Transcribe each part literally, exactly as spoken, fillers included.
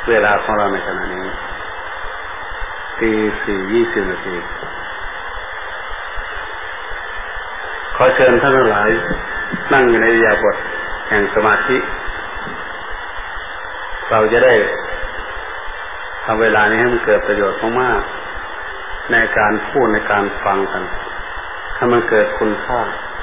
เวลาของเราในขณะนี้ตีสี่ยี่สิบนาทีขอเชิญท่านทั้งหลายนั่งอยู่ในอิริยาบถแห่งสมาธิเราจะได้ทำเวลานี้ให้มันเกิดประโยชน์มากๆในการพูดในการฟังกันให้มันเกิดคุณค่า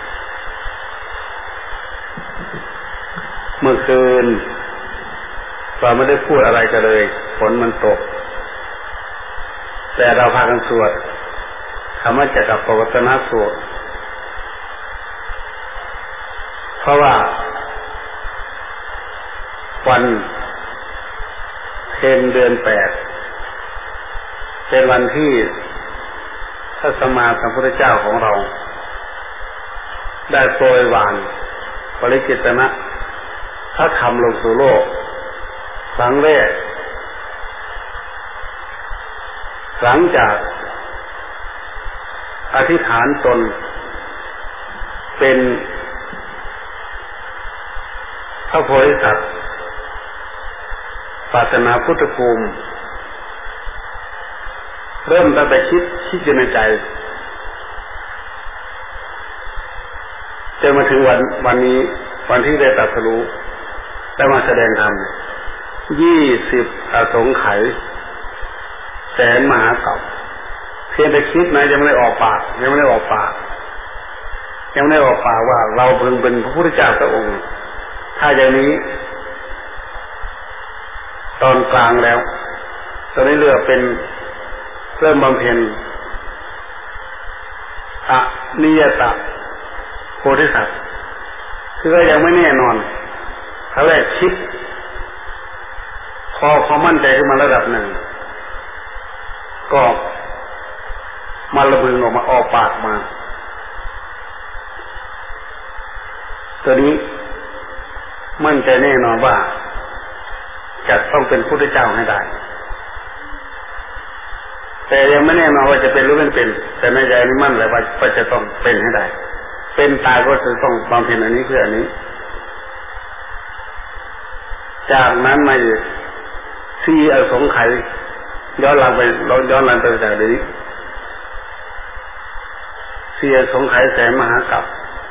เมื่อคืนเราไม่ได้พูดอะไรกันเลยฝนมันตกแต่เราพากันสวดธรรมจักรปวัตตนสูตรเพราะว่าวันเพ็ญเดือนแปดเป็นวันที่พระสัมมาสัมพุทธเจ้าของเราได้โปรยวานปริกิตนะพระธรรมลงสู่โลกครั้งแรกหลังจากอธิษฐานตนเป็นพระโพธิสัตว์ปรารถนาพุทธภูมิเริ่มตั้งแต่คิดคิดอยู่ในใจจนมาถึงวันวันนี้วันที่ได้ตรัสรู้ได้มาแสดงธรรมยี่สิบอสงไขยแสนมหากัปเพียงแต่คิดนะยังไม่ได้ออกปากยังไม่ได้ออกปากยังไม่ได้ออกปากว่าเราเพิ่งเป็นพระพุทธเจ้าพระองค์ถ้าอย่างนี้ตอนกลางแล้วตอนนี้เรือเป็นเริ่มบำเพ็ญอนิยตโพธิสัตว์คือก็ยังไม่แน่นอนครั้งแรกคิดพอพอมั่นใจขึ้นมาระดับหนึ่งก็มาระพึงออกมาออกปากมาตัวนี้มั่นใจแน่นอนว่าจะต้องเป็นพุทธเจ้าให้ได้แต่ยังไม่แน่นอนว่าจะเป็นหรือไม่เป็นแต่ในใจนี้มั่นเลยว่าจะต้องเป็นให้ได้เป็นตายก็จะต้องบำเพ็ญอันนี้เพื่ออันนี้จากนั้นมาอีกที่อสงไขยย้อนหลังไปเราย้อนหลังไปจากนี้ที่อสงไขยแสนมหากัป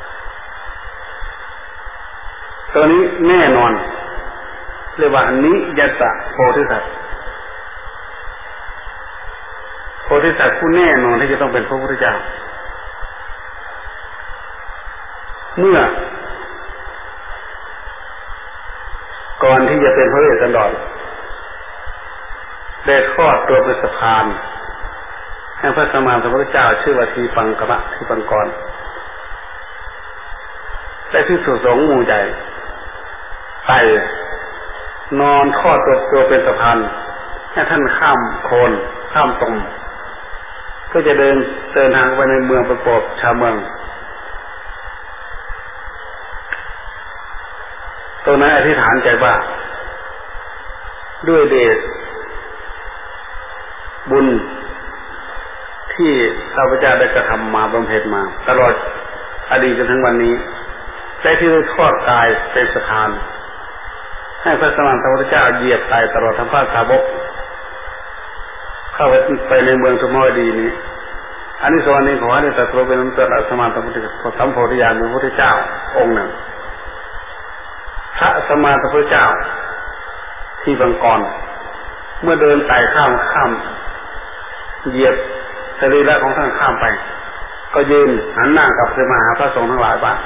ตัวนี้แน่นอนเรียกว่านิยตโพธิสัตว์โพธิสัตว์ผู้แน่นอนที่จะต้องเป็นพระพุทธเจ้าเมื่อก่อนที่จะเป็นพระเวสสันดรได้ทอดตัวเป็นสะพานให้พระสัมมาสัมพุทธเจ้าชื่อว่าทีปังกะทีปังกรได้ที่สุสงฆ์หมู่ใหญ่ไต่นอนทอดตัวตัวเป็นสะพานให้ท่านข้ามโคนข้ามตมก็จะเดินเดินทางไปในเมืองประกอบชาวเมืองตรงนั้นอธิษฐานใจว่าด้วยเดชบุญที่ข้าพเจ้าได้กระทำมาบำเพ็ญมาตลอดอดีตจนถึงวันนี้ได้ที่ได้ทอดกายเป็นสะพานให้พระสัมมาสัมพุทธเจ้าเหยียบกายตลอดทั้งพระสาวกเข้าไปไปในเมืองสมอดีนี้อันนี้ส่วนนี้ขอให้ได้ตรัสรู้เป็นพระสัมมาสัมพุทธสัมโพธิญาณเป็นพระพุทธเจ้าองค์หนึ่งพระสัมมาสัมพุทธเจ้าที่บังกรเมื่อเดินไต่ข้ามข้ามเหยียบสรีระของท่านข้ามไปก็ยืนหันหน้ากลับไปมาหาพระสงฆ์ทั้งหลายว่า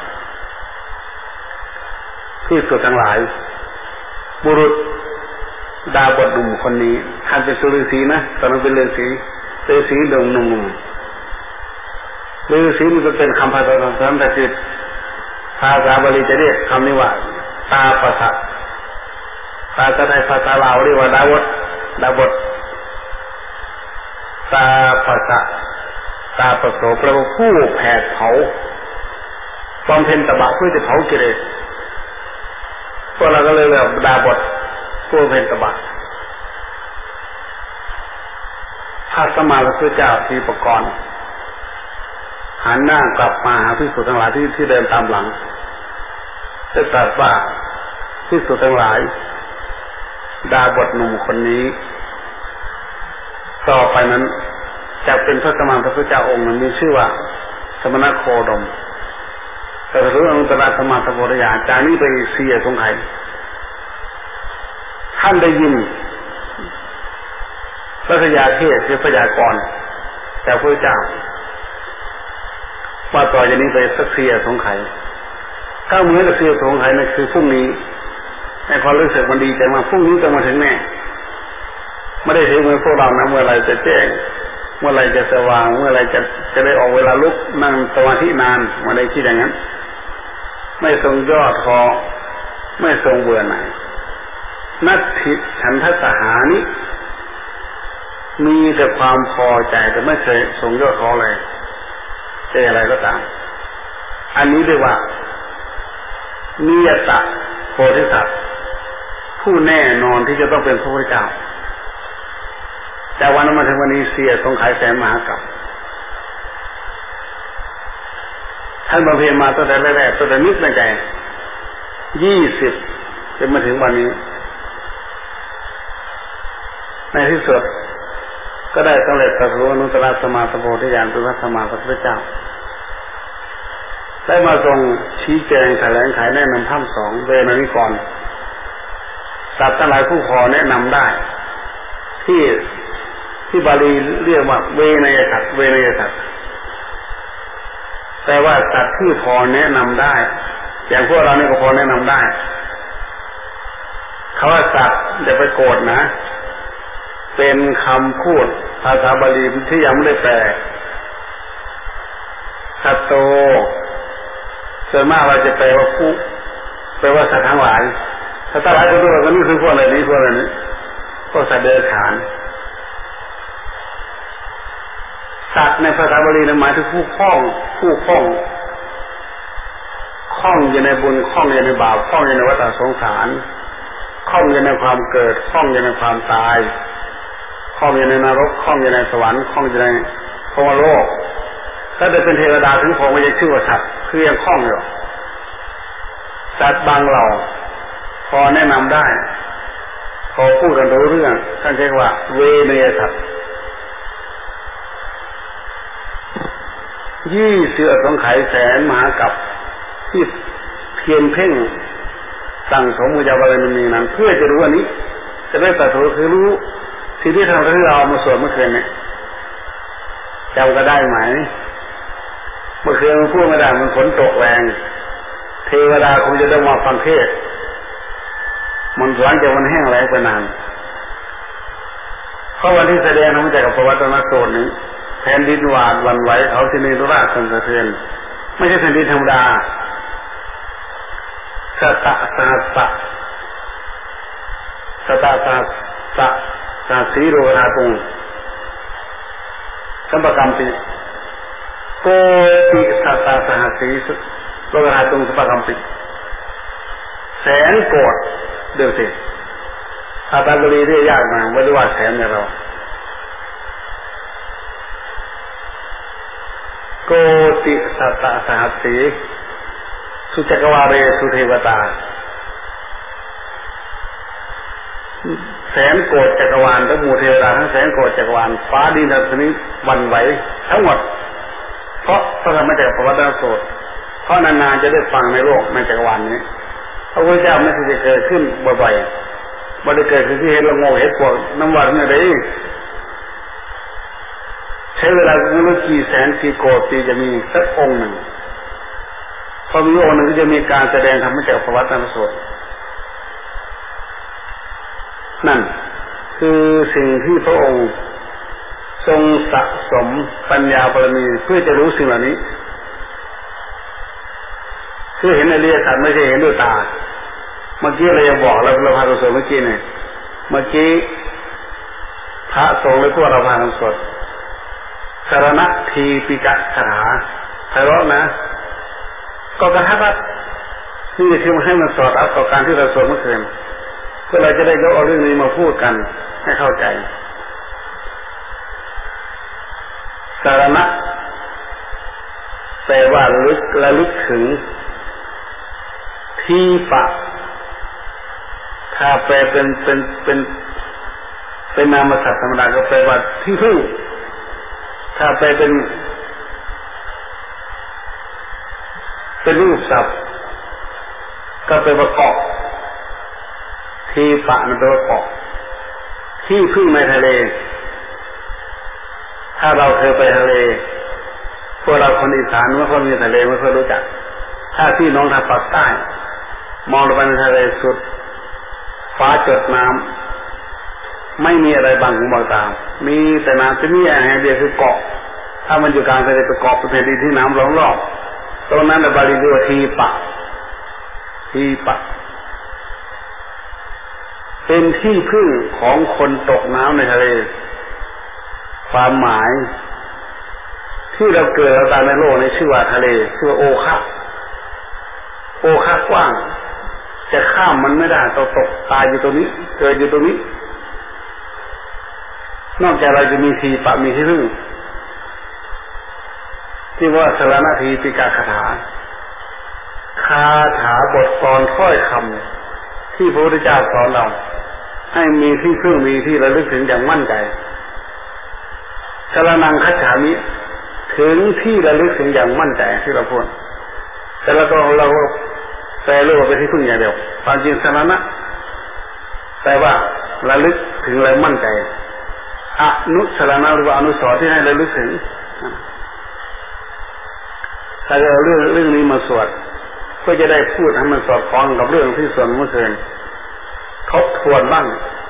ที่สุดทั้งหลายบุรุษดาบทหนุ่มคนนี้ท่านเป็นสุฤาษีนะตอนนั้นเป็นฤาษีฤาษีดงหนุ่มฤาษีมันก็เป็นคำภาษาสันสกฤตภาษาบาลีจะเรียกคำนี้ว่าตาประสะภาษาไทยภาษาลาวเรียกว่าดาบทดาบทตาประสะตาประโสแปลว่าผู้แผดเผาบำเพ็ญตบะเพื่อจะเผากิเลสพวกเราก็เลยเรียกดาบทผู้บำเพ็ญตบะพระสัมมาสัมพุทธเจ้าทีปกรณ์หันหน้ากลับมาหาภิกษุทั้งหลายที่ที่เดินตามหลังได้ตรัสว่าภิกษุทั้งหลายดาบทหนุ่มคนนี้ต่อไปนั้นจะเป็นพระสมานพระพุทธเจ้าองค์นั้นมีชื่อว่าสมณโคดมแต่รู้อนุตตรสัมมาสัมโพธิญาณจากนี้ไปเสียสงไข่ท่านได้ยินพระสยาเทศคือพยากรณ์แต่พระเจ้าว่าต่อจากนี้ไปสักเสียสงไข่ถ้าเหมือนกับเสียสงไข่นั่นคือพรุ่งนี้ในความรู้สึกมันดีใจมากพรุ่งนี้จะมาถึงแน่ไม่ได้ถึงเมื่อพวกเรานะเมื่อไรจะแจ้งเมื่อไรจะสว่างเมื่อไรจะจะได้ออกเวลาลุกนั่งสมาธินานมาได้คิดอย่างนั้นไม่ทรงย่อท้อไม่ทรงเบื่อหน่ายนัตถิฉันทสหานิมีแต่ความพอใจแต่ไม่เคยทรงย่อท้อเลยจะอะไรก็ตามอันนี้เรียกว่านิยตโพธิสัตว์ผู้แน่นอนที่จะต้องเป็นพระพุทธเจ้าแต่วันนั้นมาถึงวันนี้เสียสงไข่แสนมหากาพย์ท่านบำเพ็ญมาตั้งแต่แรกๆตั้งแต่นิดในใจยี่สิบจนมาถึงวันนี้ในที่สุดก็ได้สำเร็จตรัสรู้อนุตตรสัมมาสัมโพธิญาณเป็นพระสัมมาสัมพุทธเจ้าได้มาทรงชี้แจงแถลงไขแนะนำธรรมสองเวณนิกรสัตว์ทั้งหลายผู้พอแนะนำได้ที่ที่บาลีเรียกว่าเวนยสัตว์เวนยสัตว์แต่ว่าสัตว์ที่พอแนะนำได้อย่างพวกเรานี่ก็พอแนะนำได้คำว่าสัตว์อย่าไปโกรธนะเป็นคำพูดภาษาบาลีที่ยังไม่ได้แปลสัตโตส่วนมากเราจะแปลว่าผู้แปลว่าสัตว์ทั้งหลายถ้าตาหลายก็รู้ว่านี่คือพวกอะไรนี้พวกอะไรนี้พวกสัตว์เดรัจฉานสัตว์ในภาษาบาลีหมายถึงผู้คล้องผู้คล้องคล้องอยู่ในบุญคล้องอยู่ในบาปคล้องอยู่ในวัฏสงสารคล้องอยู่ในความเกิดคล้องอยู่ในความตายคล้องอยู่ในนรกคล้องอยู่ในสวรรค์คล้องอยู่ในพรหมโลกถ้าจะเป็นเทวดาถึงพงไม่จะชื่อว่าสัตว์คือยังคล้องอยู่สัตว์บางเหล่าพอแนะนำได้พอพูดกันรู้เรื่องท่านเรียกว่าเวนยสัตว์ยี่สิบสงไข่แสนมหากัปที่เพียรเพ่งสั่งสมมุญาบารมีนั้นเพื่อจะรู้อันนี้จะได้ตรัสรู้คือรู้สิ่งที่ทำให้เรามาสวดเมื่อคืนเนี่ยจำก็ได้ไหมเมื่อคืนมันพูดไม่ได้มันฝนตกแรงเทวดาคงจะต้องมาฟังเทศมันหลังจากมันแห้งแล้งไปนานเพราะวันที่แสดงธรรมจักรพรรดินสูตรนี้แผ่นดินหวาดวันไหวเขาที่นี่รุราชสั่นสะเทือนไม่ใช่แผ่นดินธรรมดาสตะสหัสสะสตะสหัสสะสหัสสีโรธาตุงสัมปกรรมปิโกติสตะสหัสสีโรธาตุงสัมปกรรมปิแสนโกฏเดี๋ยวสิอาตาบรีเรียกยากมาไม่ได้ว่าแสนเนี่ยเราโกติสัตตสหัสสีสุจักรวาเรสุเทวตาแสนโกฏจักรวาลทั้งหมู่เทวดาทั้งแสนโกฏจักรวาลฟ้าดินทั้งนี้วันไหวทั้งหมดเพราะพระธรรมจักรพรรดิโสดเพราะนานๆจะได้ฟังในโลกในจักรวาลนี้พระพุทธเจ้าไม่ใช่จะเกิดขึ้นบ่อยๆไม่ได้เกิดขึ้นที่เห็นละโงเห็นพวกน้ำหวานนี่เลยใช้เวลาไม่รู้กี่แสนกี่โกฏปีจะมีสักองค์หนึ่งพอมีองค์หนึ่งก็จะมีการแสดงธรรมจักรพรรดิโสดนั่นคือสิ่งที่พระองค์ทรงสะสมปัญญาบารมีเพื่อจะรู้สิ่งเหล่านี้คือเห็นอริยสัจไม่ใช่เห็นด้วยตาเมื่อกี้เราจะบอกเราเราพาเราสวดเมื่อกี้เนี่ยเมื่อกี้พระสงฆ์และพวกเราพาเราสวดสารณทีปิกะคาถาไพเราะนะก็กระทับว่านี่คือมาให้มันสอดรับต่อการที่เราสวดเมื่อคืนเพื่อเราจะได้ยกเอาเรื่องนี้มาพูดกันให้เข้าใจสารณะแปลว่าลึกระลึกถึงทีปะถ้าแปลเป็นเป็นเป็นเป็นนามศัพท์ธรรมดาก็แปลว่าที่พึ่งถ้าแปลเป็นเป็นรูปศัพท์ก็แปลว่าเกาะทีปะนั่นแปลว่าเกาะที่พึ่งในทะเลถ้าเราเคยไปทะเลพวกเราคนอีสานเมื่อคนมีทะเลไม่ค่อยรู้จักถ้าที่น้องทางภาคใต้มองลงไปในทะเลสุดฟ้าจดน้ำไม่มีอะไรบังหูบังตามีแต่น้ำจะมีอะไรเดียวคือเกาะถ้ามันอยู่กลางทะเลเป็นเกาะเป็นแผ่นดินที่น้ำล้อมรอบตรงนั้นบาลีเรียกว่าทีปะทีปะเป็นที่พึ่งของคนตกน้ำในทะเลความหมายที่เราเกิดเราตายในโลกในชื่อว่าทะเลชื่อว่าโอคะโอคะกว้างจะข้ามมันไม่ได้ต้องตกตายอยู่ตรงนี้เกิดอยู่ตรงนี้นอกจากเราจะมีทีปะมีที่พึ่งที่ว่าสรณทีปิกาคาถาคาถาบทกลอนถ้อยคำที่พระพุทธเจ้าสอนเราให้มีที่พึ่งมีที่ระลึกถึงอย่างมั่นใจสรณังคัจฉามิถึงที่ระลึกถึงอย่างมั่นใจที่เราพูดแต่เราก็เราแปลเรื่องว่าเป็นที่พึ่งอย่างเดียวความจริงสรณะแปลว่าระลึกถึงและมั่นใจอนุสรณะหรือว่าอนุสรณ์ที่ให้ระลึกถึงถ้าเราเรื่องเรื่องนี้มาสวดก็จะได้พูดให้มันสอดคล้องกับเรื่องที่สวดเมื่อคืนทบทวนบ้าง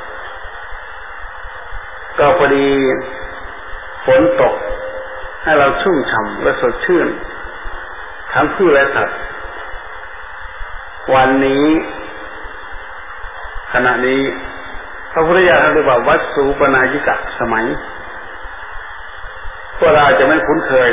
ก็พอดีฝนตกให้เราชุ่มฉ่ำและสดชื่นทั้งผู้และสัตว์วันนี้ขณะนี้พระพุทธเจ้าท่านเรียกว่าวัดสูปนายิกะสมัยพวกเราจะไม่คุ้นเคย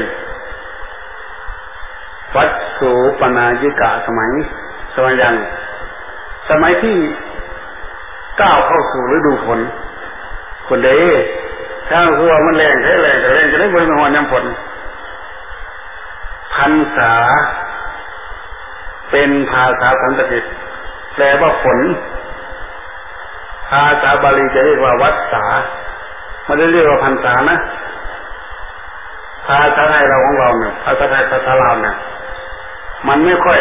วัดสูปนายิกะสมัยสมัยยังสมัยที่ก้าวเข้าสู่ฤดูฝนคนเดถ้าหัวมันแรงใช้แรงแต่แรงจะได้บริมาหอนน้ำฝนพรรษาเป็นภาษาสันสกฤตแปลว่าฝนภาษาบาลีจะเรียกว่าวัฏสาไม่ได้เรียกว่าพรรษานะภาษาไทยเราของเราเนี่ยภาษาไทยภาษาลาวเนี่ยมันไม่ค่อย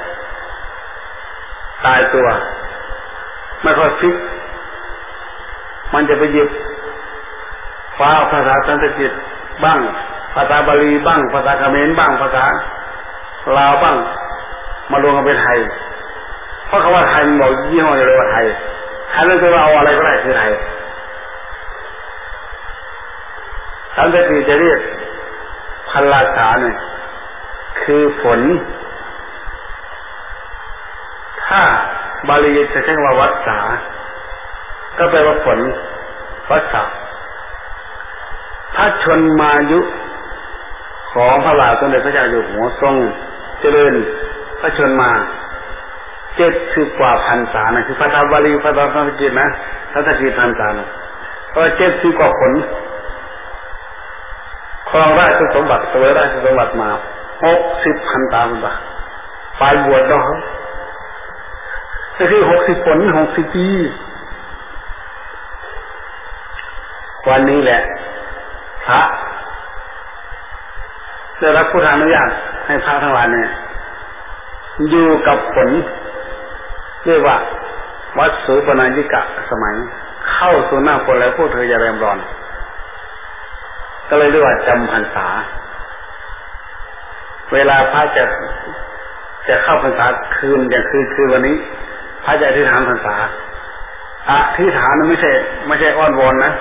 ตายตัวไม่ค่อยฟิกมันจะไปหยิบฟ้าภาษาสันสกฤตบ้างภาษาบาลีบ้างภาษาเขมรบ้างภาษาลาวบ้างมารวมกันเป็นไทยเพราะคำว่าไทยมันบอกยี่ห้อเลยว่าไทยไทยเรื่องตัวเอาอะไรก็ได้คือไทยสันสกฤตจะเรียกพันลาษาเนี่ยคือฝนถ้าบาลีจะใช้คำว่าวัฏสาก็แปลว่าฝนวัฏสาพระชนมายุของพระบาทสมเด็จพระเจ้าอยู่หัวทรงเจริญพระชนมาเจ็ดสิบกว่าพรรษานะคือภาษาบาลีภาษาสันสกฤตนะภาษาสันสกฤตพรรษานะก็เจ็ดสิบกว่าผลครองราชสมบัติเสวยราชสมบัติมาหกสิบพรรษาคุณป่ะฝ่ายบวชดอกก็คือหกสิบผลหกสิบปีวันนี้แหละพระได้รับพุทธานุญาตให้พระทั้งหลายเนี่ยอยู่กับผลเรียกว่าวัดสูปนายิกะสมัยเข้าสู่หน้าฝนแล้วพวกเธออย่าแรมร้อนก็เลยเรียกว่าจำพรรษาเวลาพระจะจะเข้าพรรษาคืนอย่างคืนคือวันนี้พระจะอธิษฐานพรรษาอธิษฐานนั้นไม่ใช่ไม่ใช่อ้อนวอนนะ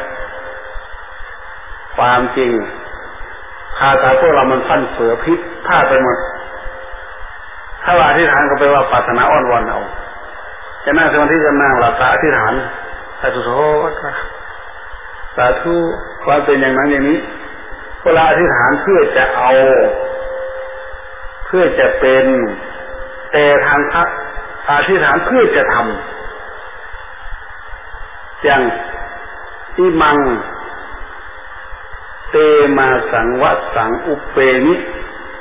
ความจริงภาษาพวกเรามันฟันเฟือพิษพลาดไปหมดถ้าว่าอธิษฐานก็แปลว่าปรารถนาอ้อนวอนเอาจะนั่งสมาธิจะนั่งหลับตาอธิษฐานสาธุโสสาธุความเป็นอย่างนั้นอย่างนี้เวลาอธิษฐานเพื่อจะเอาเพื่อจะเป็นแต่ทางพระอธิษฐานเพื่อจะทำอย่างอิมังเตมาสังวัสังอุเปนิ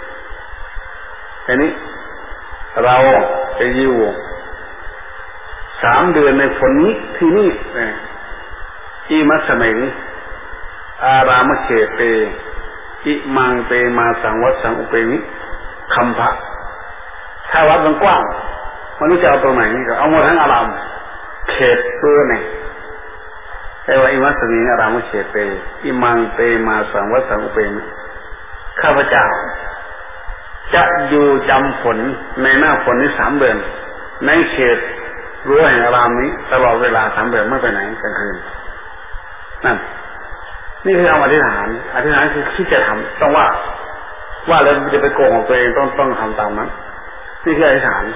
อันนี้เราจะอยู่สามเดือนในผลนี้ที่นี่อิมัสเมงอารามเขเตอิมังเตมาสังวัดสังอุเปมิคัมภะถ้าวัดมันกว้างมันรู้จะเอาตรงไหนนี่ก็เอาหมดทั้งอารามเขตตัวไหนแต่ว่าอิมัสเมงอารามเขเตอิมังเตมาสังวัดสังอุเปมิข้าพเจ้าจะอยู่จำฝนในหน้าฝนนี้สามเดือนในเขตรั้วแห่งอารามนี้ตลอดเวลาสามเดือนไม่ไปไหนกลางคืนนั่นนี่คือเอาอธิษฐานอธิษฐานคือที่จะทำต้องว่าว่าแล้วจะไปโกงของตัวเองต้องต้องทำตามนั้นนี่คืออธิษฐาน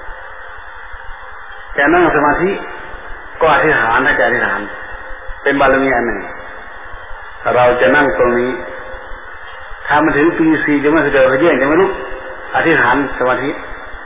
แกนั่งสมาธิก็อธิษฐานให้แกอธิษฐานเป็นบารมีอันหนึ่งเราจะนั่งตรงนี้ถ้ามันถึงปีสี่จะไม่เสด็จเยี่ยงจะไม่ลุกอธิษฐานสมาธิ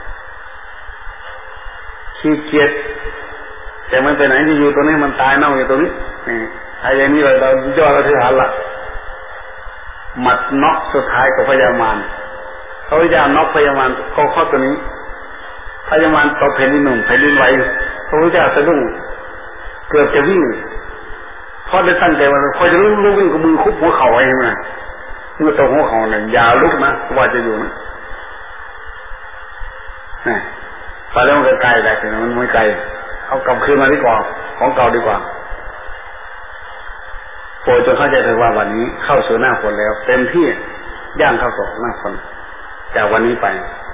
ขี้เกียจแต่มันไปไหนจะอยู่ตรงนี้มันตายเน่าอยู่ตรงนี้นี่ถ้าอย่างนี้เราเราย่ออธิษฐานละหมัดน็อกสุดท้ายกับพยามารเขาพยายามน็อกพยามารเขาเข้าตัวนี้พยามารตกแผ่นดินหนุ่มแผ่นดินไหวเขาพยายามสะดุ้งเกือบจะวิ่งเพราะได้ตั้งใจว่าเขาจะลุกลุกวิ่งกับมือคุบหัวเข่าไว้ใช่ไหมเมื่อตกหัวเข่าเนี่ยอย่าลุกนะว่าจะอยู่นะนี่พอแล้วมันไกลแต่ถึงมันไม่ไกลเอากลับคืนมาดีกว่าของเก่าดีกว่าโปรดจงเข้าใจเถิดว่าวันนี้เข้าสู่หน้าฝนแล้วเต็มที่ย่างเข้าสู่หน้าฝนจากวันนี้ไป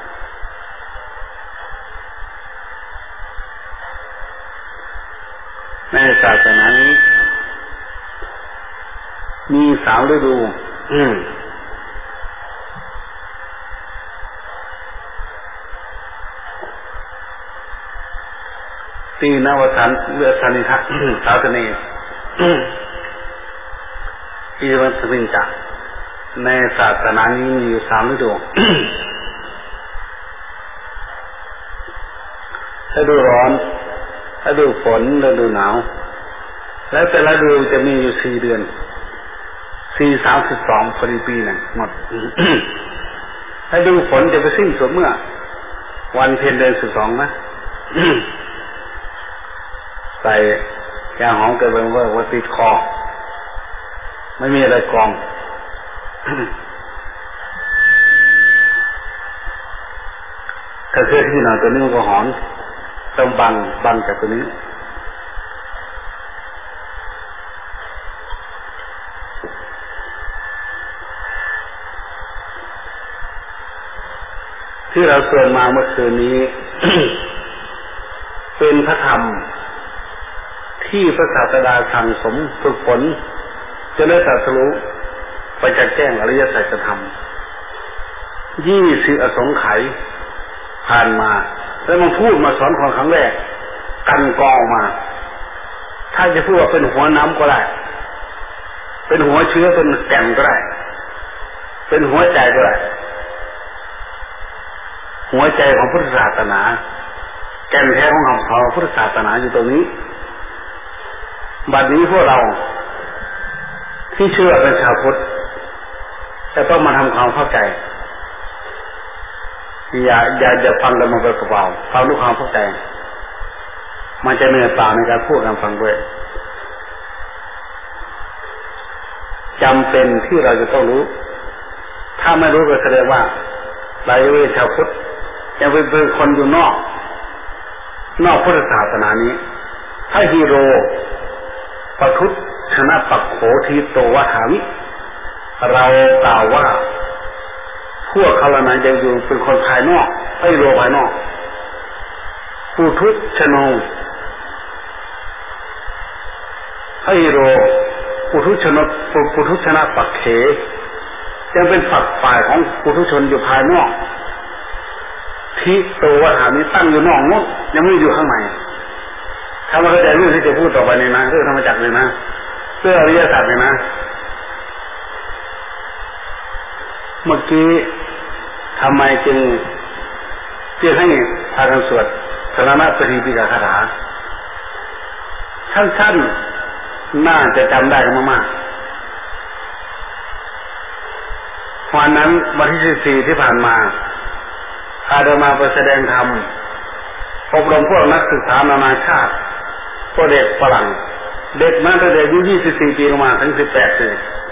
ในศาสนานี้มีสามฤดูอืมตีนวสันเลือดสันิทัศน์สาสนีอิวัตวินจักในศาสนานี้มีอยู่สามฤดูฤดูร้อนฤดูฝนฤดูหนาวแล้วแต่ละฤดูจะมีอยู่สี่เดือนสี่สามสิบสองพอดีปีหนึ่งหมดฤดูฝนจะไปสิ้นสุดเมื่อวันเพ็ญเดือนสิบสองนะใส่ยาหอมเกิดเป็นว่าว่าติดคอไม่มีอะไรกรองถ้าเสื้อที่หนาตัวนี้มันก็หอมต้องบังบังจากตัวนี้ที่เราสวดมาเมื่อคืนนี้ เป็นพระธรรมที่พระศาสดาสั่งสมฝึกฝนจะได้ตรัสรู้ไปจัดแจ้งอริยสัจธรรมยี่สิบอสงไขยผ่านมาแล้วมันพูดมาสอนคนครั้งแรกกันกองมาถ้าจะพูดว่าเป็นหัวน้ำก็ได้เป็นหัวเชื้อเป็นแก่นก็ได้เป็นหัวใจก็ได้หัวใจของพุทธศาสนาแก่นแท้ของคำสอนพุทธศาสนาอยู่ตรงนี้บัดนี้พวกเราที่เชื่อเป็นชาวพุทธจะต้องมาทำความเข้าใจอย่าอย่าอย่าฟังแล้วมันไปเปล่าฟังด้วยความเข้าใจมันจะเหนื่อยเปล่าในการพูดการฟังด้วยจำเป็นที่เราจะต้องรู้ถ้าไม่รู้ก็แสดงว่าเราจะเป็นชาวพุทธยังเป็นคนอยู่นอกนอกพุทธศาสนานี้ถ้าฮีโร่ปทุตชนะปักโขทีโตวัฏามิเรากล่าวว่าพวกเขาละนั้นยังอยู่เป็นคนภายนอกไอ้โลภายนอกปุถุชนงไอ้โลปุถุชนปุถุชนะปักเขยังเป็นฝักฝ่ายของปุถุชนอยู่ภายนอกทีโตวัฏามิตั้งอยู่นอกนู้นยังไม่อยู่ข้างในถ้ามาเข้าใจเรื่องที่จะพูดต่อไปนี่นะเรื่องธรรมจักรเลยนะเรื่องอริยสัจเลยนะเมื่อกี้ทำไมจึงเรียกให้พากันสวดสรณะปฏิปิกคาถาท่านๆน่าจะจำได้กันมากๆวันนั้นวันที่สิบสี่ที่ผ่านมาอาตมาไปแสดงธรรมอบรมพวกนักศึกษานานาชาติพวกเด็กฝรั่งเด็กมาตั้งแต่อายุยี่สิบสี่ปีลงมาถึงสิบแปดปี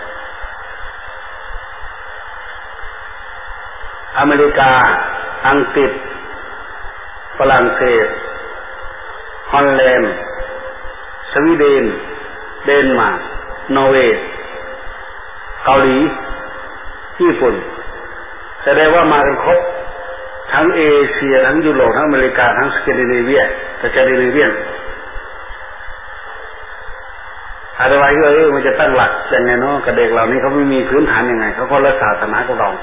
อเมริกาอังกฤษฝรั่งเศสฮอลแลนด์สวีเดนเดนมาร์กนอร์เวย์เกาหลีญี่ปุ่นแสดงว่ามากันครบทั้งเอเชียทั้งยุโรปทั้งอเมริกาทั้งสแกนดิเนเวียสแกนดิเนเวียนอะไรไว้ก็เออมันจะตั้งหลักยังไงเนาะกับเด็กเหล่านี้เขาไม่มีพื้นฐานยังไงเขาก็รักษาศาสนาของเรา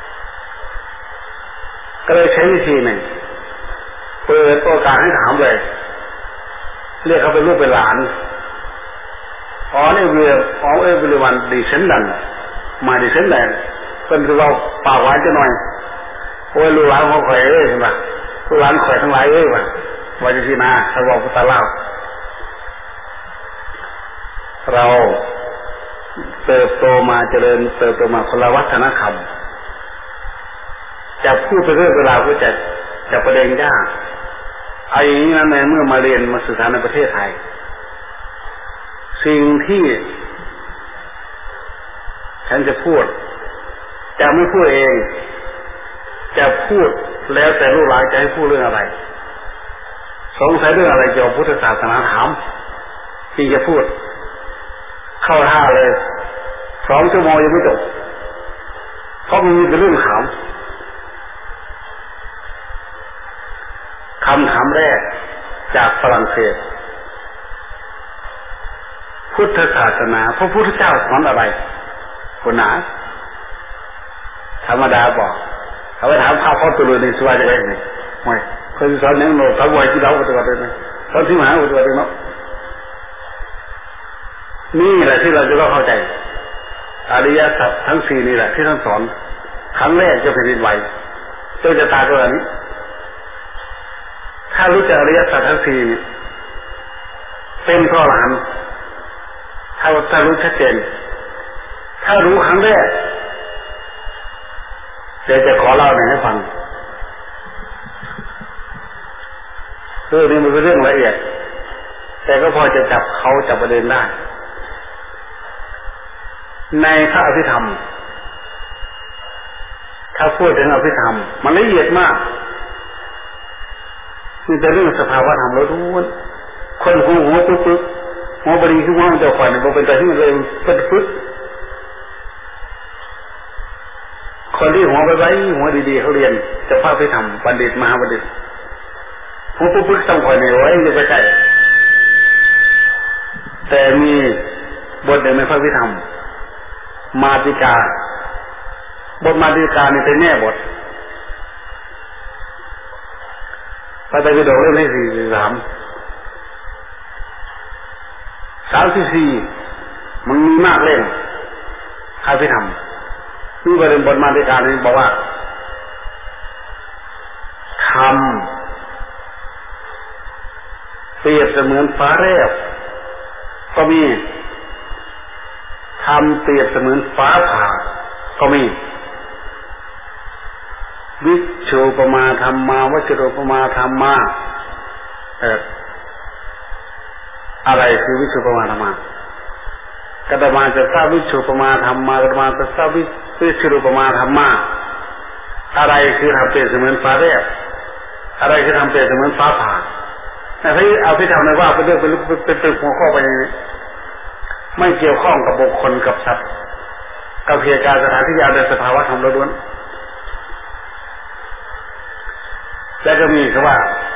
ก็เลยใช้วิธีหนึ่งเปิดโอกาสให้ถามเลยเรียกเขาเป็นลูกเป็นหลานอ๋อนี่เรียอ๋อเอเวอร์วันดิเซนดันมาดิเซนดันเป็นคือเราปากหวานจะหน่อยโอ้ยลูกหลานของข่อยเอ้ยใช่ไหมลูกหลานข่อยทั้งหลายเอ้ยว่ะว่าจะสินาถ้าบอกพุทธเล่าเราเติบโตมาเจริญเติบโตมาคนละวัฒนธรรมจะพูดไปเรื่องเวลาก็จะจะประเด็นยากไอ้นี้นั้นในเมื่อมาเรียนมาศึกษาในประเทศไทยสิ่งที่ฉันจะพูดจะไม่พูดเองจะพูดแล้วแต่ลูกหลานจะให้พูดเรื่องอะไรสงสัยเรื่องอะไรเกี่ยวกับพุทธศาสนาถามที่จะพูดเข้าท่าเลยสองชั่วโมงยังไม่จบเพราะมันมีแต่เรื่องถามคำถามแรกจากฝรั่งเศสพุทธศาสนาพระพุทธเจ้าสอนอะไรคุณหนาธรรมดาบอกเขาไปถามข้าวข้อตุลุในสวายจะได้ไหมไม่เขาจะสอนอย่างโน้ตเขาบอกที่เราปฏิบัติได้ไหมสอนที่มหาปฏิบัติได้เนาะนี่แหละที่เราจะต้องเข้าใจอริยสัจทั้งสี่นี่แหละที่ท่านสอนครั้งแรกจะเป็นดินไหวเจ้าจะตายก็อันนี้ถ้ารู้จักอริยสัจทั้งสี่เป็นพระอรหันต์ถ้าถ้ารู้ชัดเจนถ้ารู้ครั้งแรกเดี๋ยวจะขอเล่าหน่อยให้ฟังเรื่องนี้มันเป็นเรื่องละเอียดแต่ก็พอจะจับเขาจับประเด็นได้ในพระอภิธรรมถ้าพูดถึงอภิธรรมมันละเอียดมากมีแต่เรื่องสภาวะธรรมแล้วทุกคนคนหัวหัวปึ๊บปึ๊บหัวบริคือหัวมันจะขวัญมันเป็นตัวที่มันเลยปึ๊บปึ๊บคนที่หัวไปไว้หัวดีๆเขาเรียนจะพาไปทำบัณฑิตมหาบัณฑิตหัวปึ๊บปึ๊บต้องขวัญไว้จะไปใกล้แต่มีบทหนึ่งในพระวิธรรมมาติกาบทมาติกานี่เป็นแง่บทพระไตรปิฎกเล่มที่สี่สิบสามสามสิบสี่มันมีมากเล่มใครไปทำนี่ประเด็นบทมาติกานี่บอกว่าทำเปรียบเสมือนฟ้าแลบก็มีทำเปรียบเสมือนฟ้าผ่าก็มีวิโชปมาธรรมาวัจโรปมาธรรมาเอออะไรคือวิโชปมาธรรมากตมาจะทราบวิโชปมาธรรมากตมาจะทราบวิวิโชปมาธรรมาอะไรคือทำเปรียบเสมือนฟ้าแลบอะไรคือทำเปรียบเสมือนฟ้าผ่าแต่ที่เอาที่ทำในว่าเป็นเรื่องเป็นเป็นเป็นหัวข้อไปอย่างนี้ไม่เกี่ยวข้องกับบุคคลกับสัตว์กับเหตุการณ์สถานที่ยาวในสภาวะธรรมล้วนแล้วก็มีคำว่า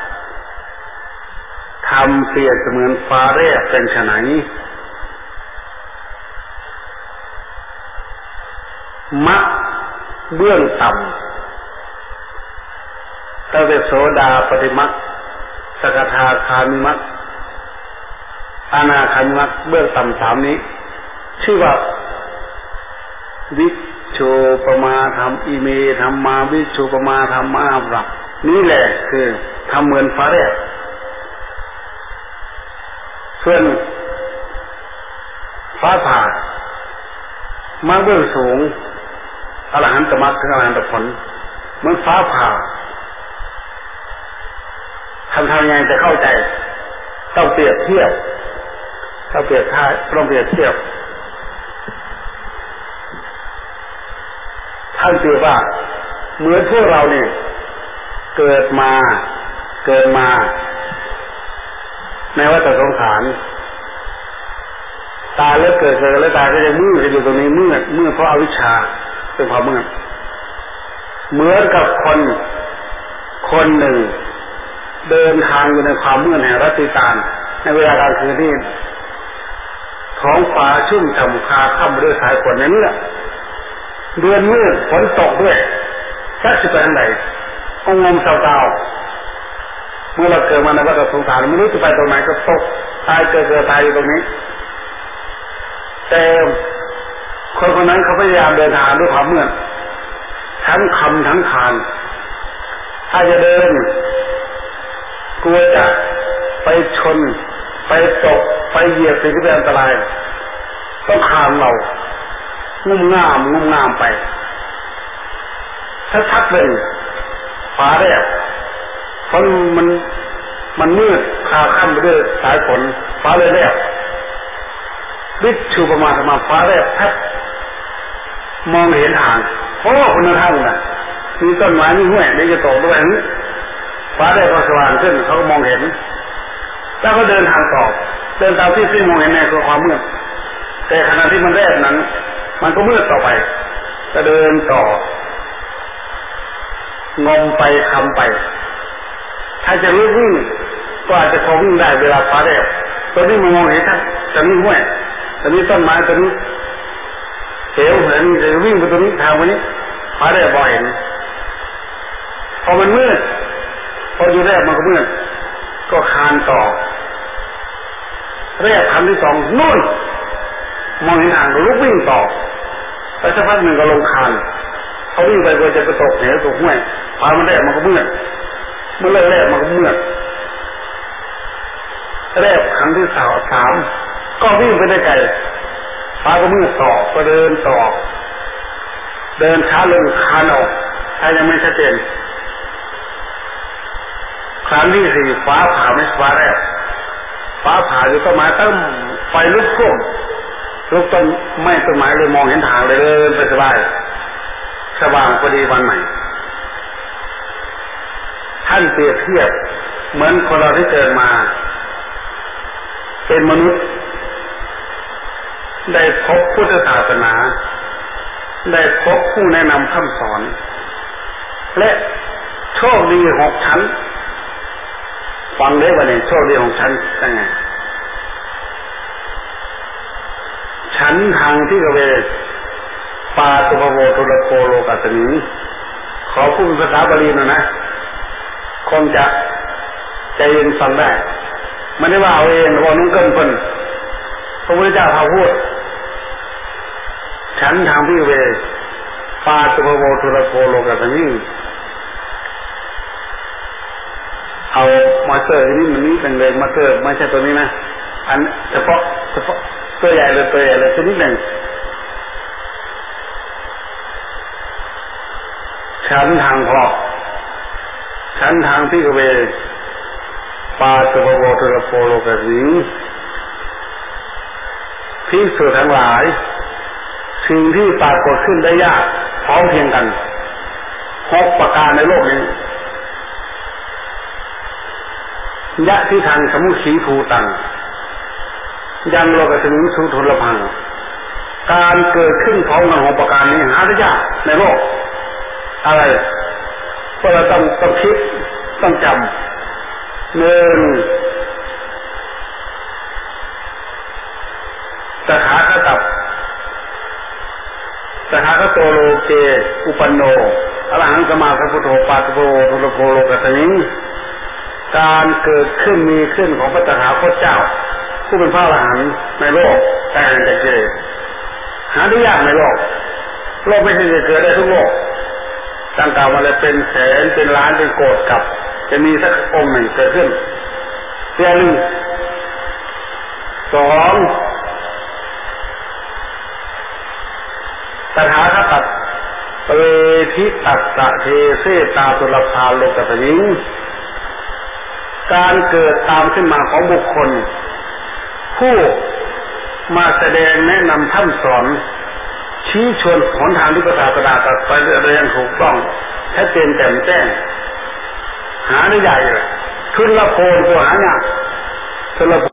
ทำเปรียบเสมือนฟ้าแลบเป็นไฉนมรรคเบื้องต่ำตั้งแต่โสดาปฏิมรรคสกทาคามิมรรคอนาคามิมรรคเบื้องต่ำสามนี้ชื่อว่าวิโชปมาธรรมอิเมธรรมาวิโชปมาธรรมาปรับนี่แหละคือทำเหมือนฟ้าแลบส่วนฟ้าผ่ามาเบื้องสูงอรหันตมรรคถึงอรหันตผลเหมือนฟ้าผ่าทำทำยังไงจะเข้าใจต้องเปรียบเทียบต้องเปรียบท่าต้องเปรียบเทียบท่านเปรียบว่าเหมือนพวกเราเนี่ยเกิดมาเกิดมาในวัฏสงสารตายแล้วเกิดเกิดแล้วตายก็จะมืดอยู่ตรงนี้มืดมืดเพราะอวิชชาเป็นความมืดเหมือนกับคนคนหนึ่งเดินทางอยู่ในความมืดแห่งรัตติตานในเวลากลางคืนที่ท้องฟ้าชุ่มฉ่ำคาค่ำด้วยสายฝนนั้นแหละเดือนมืดฝนตกด้วยชักจะไปทางไหนองงมเศร้าๆเมื่อเราเกิดมาในวัฏสงสารไม่รู้จะไปตรงไหนก็ตกตายเกิดเกิดตายอยู่ตรงนี้แต่คนคนนั้นเขาพยายามเดินทางด้วยความมืดทั้งคำทั้งคานถ้าจะเดินกลัวจะไปชนไปตกไปเหยียบสิ่งที่เป็นอันตรายต้องคานเรางุ่มง่ามงุ่มง่ามไปถ้าชัดเลยฟ้าแลบฝนมันมันมืดคาค่ำไปด้วยสายฝนฟ้าเลยแลบวิชูประมาณประมาณฟ้าแลบแทบมองเห็นทางโอ้คุณท่านน่ะมีต้นไม้มีห้วยนี่จะตกด้วยนี้ฟ้าแลบก็สว่างขึ้นเขาก็มองเห็นแล้วก็เดินทางต่อเดินตามที่ที่มองเห็นในความมืดแต่ขณะที่มันแลบนั้นมันก็มืดต่อไปจะเดินต่องมไปคำไปถ้าจะรีบวิ่งก็อาจจะพอวิ่งได้เวลาฟ้าแลบตัวนี้มองเห็นท่านจะมีห้วยจะมีต้นไม้ตัวนี้เหวเห็นจะวิ่งไปตัวนี้ทางวันนี้ฟ้าแลบบ่อยเห็นพอมันมืดพออยู่แรกมันก็มืดก็คานต่อแรกคำที่สองนู่นมองเห็นทางก็ลุกวิ่งต่อไปสักพักหนึ่งก็ลงคานเขาวิ่งไปก็จะไปตกเหวตกห้วยฟ้ามันแรกมันก็มืดเมื่อแรกมันก็มืดแรกครั้งที่สามสามก็วิ่งไปได้ไกลฟ้าก็มืดต่อก็เดินต่อเดินช้าลงคานออกถ้ายังไม่ชัดเจนครั้งที่สี่ฟ้าผ่าไม่ฟ้าแรกฟ้าผ่าอยู่ต้นไม้ต้นไฟลุกท่วมลุกต้นไม่ต้นไม้เลยมองเห็นทางเลยเดินไปสบายสว่างพอดีวันใหม่ท่านเปรียบเทียบเหมือนคนเราที่เกิดมาเป็นมนุษย์ได้พบพุทธศาสนาได้พบผู้แนะนำคำสอนและโชคดีหกชั้นฟังได้วันนี้โชคดีของชั้นยังไงชั้นทางที่กเวปาตุภโวตุลโคโลกัสมิขอพูดภาษาบาลีหน่อยนะคงจะใจเย็นฟังได้ไม่ได้ว่าเอาเองว่านุ่งเกินเพิ่นพระพุทธเจ้าพาพูดชั้นทางที่กเวปาตุภโวตุลโคโลกัสมิเอามาเตอร์นี่มันนี้เป็นเลยมาเตอร์ไม่ใช่ตัวนี้นะอันเฉพาะเฉพาะตัวใหญ่เลยตัวใหญ่เลยชนิดหนึ่งชั้นทางพอชั้นทางที่กเวปาตุภโวตุลโคโลกัสมิภิกษุทั้งหลายสิ่งที่ปรากฏขึ้นได้ยากพร้อมเพียงกันหกประการในโลกนี้ยะที่ทางสมุขีภูตังยังโลกัสมิงสุทุลพังการเกิดขึ้นของนหกประการนี้หาได้ยากในโลกอะไรเพราะเราต้องต้องคิดต้องจำหนึ่งสถาคตับสถาคโตโลเกอุปันโนอรหังสมมาสัพพุทโธปาตุโภทุลโภโลกัสมิงการเกิดขึ้นมีขึ้นของพระตถาคตเจ้าผู้เป็นพระอรหันต์ในโลกแต่งแต่เกิดหาได้ยากในโลกโลกไม่ใช่จะเกิดได้ทุกโลกตั้งแต่มาเลยเป็นแสนเป็นล้านเป็นโกฏกับจะมีสักองค์หนึ่งเกิดขึ้นเรื่องหนึ่งสองตถาคตเปทิตัสสะเทเสตาตุลภาโลกัสมิงการเกิดตามขึ้นมาของบุคคลผู้มาแสดงแนะนำท่านสอนชี้ชวนหนทางที่พระศาสดาตรัสไปเรียนถูกต้องชัดเจนแจ่มแจ้งหาได้ใหญ่เลยทุนละโพนตัวหาเนี่ยทุนละ